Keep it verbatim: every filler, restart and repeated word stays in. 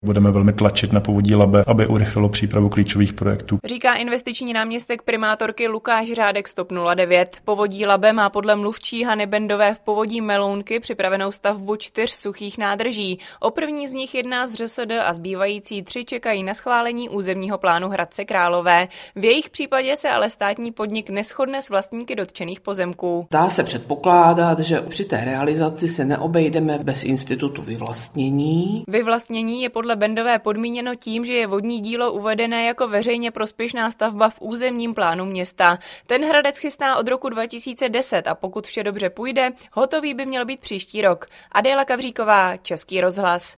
Budeme velmi tlačit na Povodí Labe, aby urychlilo přípravu klíčových projektů. Říká investiční náměstek primátorky Lukáš Řádek z TOP nula devět. Povodí Labe má podle mluvčí Hany Bendové v Povodí Melounky připravenou stavbu čtyř suchých nádrží. O první z nich jedná z ŘSD a zbývající tři čekají na schválení územního plánu Hradce Králové. V jejich případě se ale státní podnik neshodne s vlastníky dotčených pozemků. Dá se předpokládat, že při té realizaci se neobejdeme bez institutu vyvlastnění. Vyvlastnění je podle Bendové podmíněno tím, že je vodní dílo uvedené jako veřejně prospěšná stavba v územním plánu města. Ten Hradec chystá od roku dva tisíce deset a pokud vše dobře půjde, hotový by měl být příští rok. Adéla Kavříková, Český rozhlas.